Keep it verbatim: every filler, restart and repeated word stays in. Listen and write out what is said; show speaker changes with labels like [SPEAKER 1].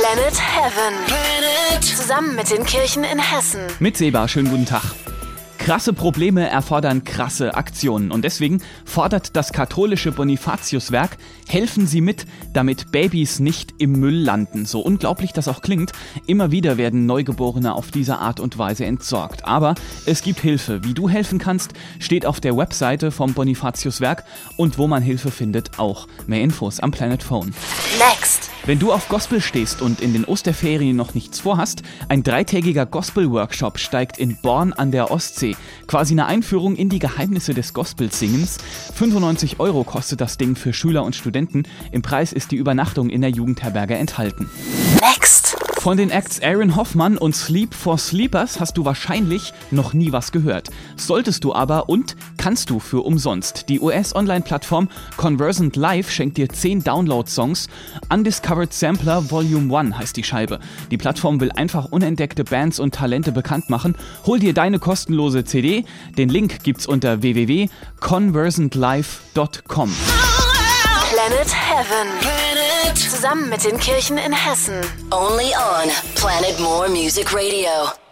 [SPEAKER 1] Planet Heaven. Planet. Zusammen mit den Kirchen in Hessen.
[SPEAKER 2] Mit Seba, schönen guten Tag. Krasse Probleme erfordern krasse Aktionen und deswegen fordert das katholische Bonifatiuswerk, helfen Sie mit, damit Babys nicht im Müll landen. So unglaublich das auch klingt, immer wieder werden Neugeborene auf diese Art und Weise entsorgt. Aber es gibt Hilfe. Wie du helfen kannst, steht auf der Webseite vom Bonifatiuswerk und wo man Hilfe findet auch. Mehr Infos am Planet Phone.
[SPEAKER 1] Next.
[SPEAKER 2] Wenn du auf Gospel stehst und in den Osterferien noch nichts vorhast, ein dreitägiger Gospel-Workshop steigt in Born an der Ostsee. Quasi eine Einführung in die Geheimnisse des Gospelsingens. fünfundneunzig Euro kostet das Ding für Schüler und Studenten. Im Preis ist die Übernachtung in der Jugendherberge enthalten.
[SPEAKER 1] Next.
[SPEAKER 2] Von den Acts Aaron Hoffmann und Sleep for Sleepers hast du wahrscheinlich noch nie was gehört. Solltest du aber und kannst du für umsonst. Die U S-Online-Plattform Conversant Live schenkt dir zehn Download-Songs. Undiscovered Sampler Volume eins heißt die Scheibe. Die Plattform will einfach unentdeckte Bands und Talente bekannt machen. Hol dir deine kostenlose C D. Den Link gibt's unter w w w punkt conversant live punkt com.
[SPEAKER 1] Planet Heaven. Planet. Zusammen mit den Kirchen in Hessen.
[SPEAKER 3] Only on Planet More Music Radio.